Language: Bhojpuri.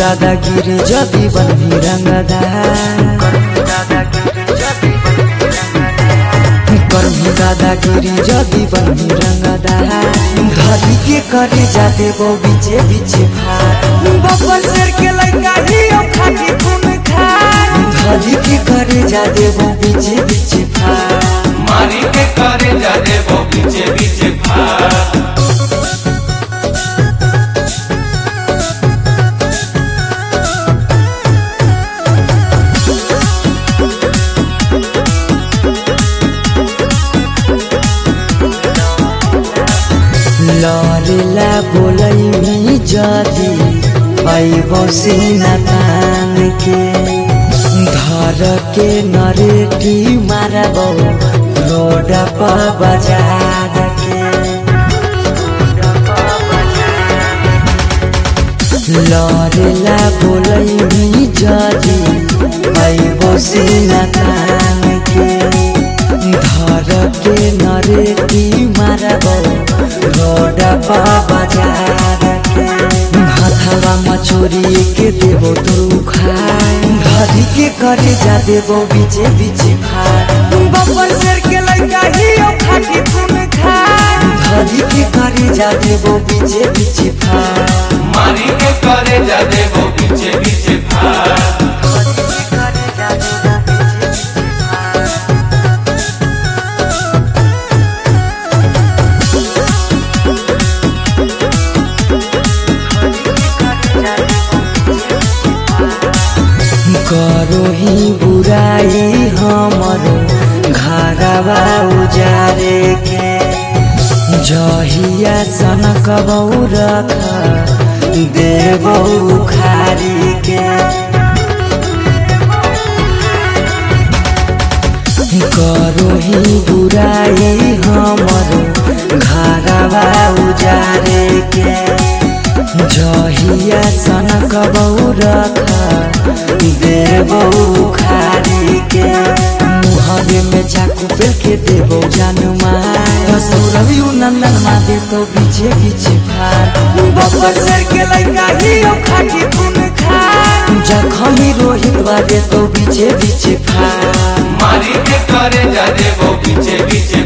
दादागिरी जदी बनी रंगदार करमी दादागिरी जदी बनी रंगदार घरी के करे जाते वो बीचे बीचे भार बब्बर शेर के लड़का ही खाटी खून खार घरी के करे जाते वो बीचे बीचे भार मारी के करे जाते वो बीचे बीचे भार लरेला बोलई जदी पाइबो सीना तान के घर के नरेटी मारबो रोड पर बाजार के लरेला बोलई जदी पाइबो सीना तान के घर के नरेटी मारबो रोड पर बाजार के हाथवा मछोरी के देवो तू खाए घरी के करे जा देवो बीचे बीचे खाए बब्बर शेर के लड़का ही खाटी खून खार घरी के करे जा देवो बीचे बीचे खाए मारी के करे जाते वो बीचे बीचे भार करो ही बुराई हमर घरवा उजारे के जहिया सनक बहु रख देवो खारी के करो ही बुराई हमर घरवा उजारे के जहिया सनक बहु रख देवो खारी के मुहरे में चाकू पे के देवो जानू मार सौरवी नंदन मा दे तो बीचे बीचे भार बब्बर शेर के लड़का ही खाटी खून खार जखमी रोहित बादे तो बीचे बीचे भार मारी के करे जाते वो बीचे बीचे